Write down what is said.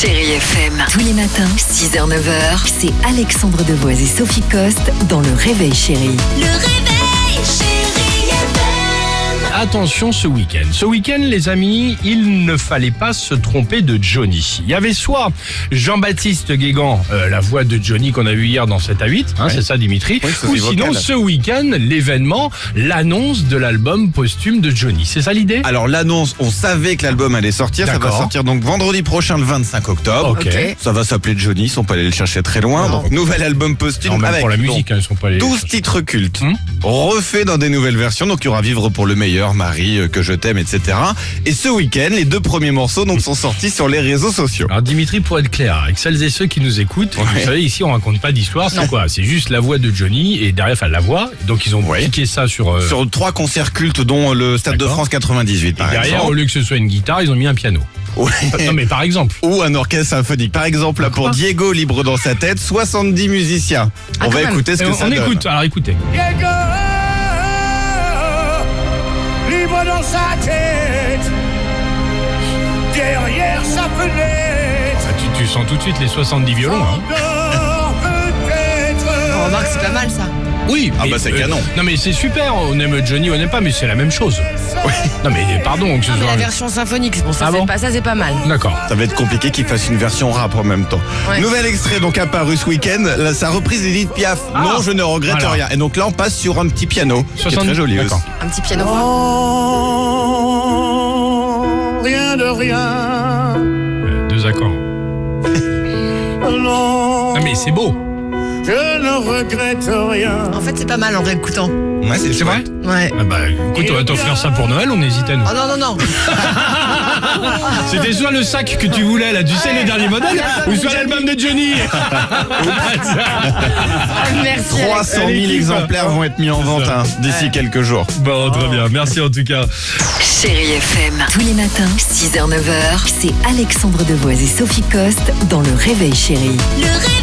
Chérie FM. Tous les matins, 6h-9h, c'est Alexandre Devoise et Sophie Coste dans Le Réveil Chérie. Le réveil, Chérie FM. Attention ce week-end. Ce week-end, les amis, il ne fallait pas se tromper de Johnny. Il y avait soit Jean-Baptiste Guégan, la voix de Johnny qu'on a vu hier dans 7 à 8, hein, c'est ça Dimitri, ou sinon vocale. ce week-end, l'événement, l'annonce de l'album posthume de Johnny. C'est ça l'idée ? Alors l'annonce, on savait que l'album allait sortir. Ça va D'accord. sortir donc vendredi prochain, le 25 octobre. Ok. Ça va s'appeler Johnny, ils sont pas allés le chercher très loin. Non. Donc nouvel album posthume Non, même avec pour la donc, musique, hein, ils sont pas les... 12 titres cultes, Hmm. refaits dans des nouvelles versions. Donc il y aura Vivre pour le meilleur, Marie, Que je t'aime, etc. Et ce week-end, les 2 premiers morceaux donc sont sortis sur les réseaux sociaux. Alors Dimitri, pour être clair, avec celles et ceux qui nous écoutent, Ouais. vous savez, ici on raconte pas d'histoire, c'est quoi ? C'est juste la voix de Johnny et derrière, enfin la voix, donc ils ont Ouais. piqué ça sur... Sur 3 concerts cultes, dont le Stade de D'accord. France 98, par derrière, exemple. au lieu que ce soit une guitare, ils ont mis un piano. Ouais. Non mais par exemple. Ou un orchestre symphonique. Par exemple, là, pour Diego, libre dans sa tête, 70 musiciens. On va écouter ce que ça On donne. écoute, alors écoutez. Diego, libre dans sa tête, derrière sa fenêtre, Ah, tu sens tout de suite les 70 violons. Hein. encore peut-être. Remarque, c'est pas mal ça. Oui, Ah mais, bah, c'est canon. Non mais c'est super, on aime Johnny, on n'aime pas, mais c'est la même chose. Non mais pardon que ce Non, mais soit... la version symphonique, c'est pour ça, Ah bon c'est pas ça, c'est pas mal. D'accord. Ça va être compliqué qu'il fasse une version rap en même temps. Ouais. Nouvel extrait donc apparu ce week-end, là, sa reprise d'Edith Piaf. Ah, Non, je ne regrette voilà. rien. Et donc là, on passe sur un petit piano, qui est 70, très joli aussi. d'accord. Un petit piano. Rien de rien. 2 accords. Non, Non mais c'est beau. je ne regrette rien. En fait, c'est pas mal en réécoutant. Ouais, C'est vrai ? Ouais. Ah bah écoute, on va t'offrir ça pour Noël, on hésitait nous. Oh non, non, non. C'était soit le sac que tu voulais là, tu sais le dernier modèle, ou soit l'album de Johnny. Merci. 300 000 l'équipe. exemplaires vont être mis en vente ça. d'ici quelques jours. Bon, très bien, merci en tout cas. Chérie FM. Tous les matins, 6h-9h, c'est Alexandre Devoise et Sophie Coste dans Le Réveil Chérie. Le réveil.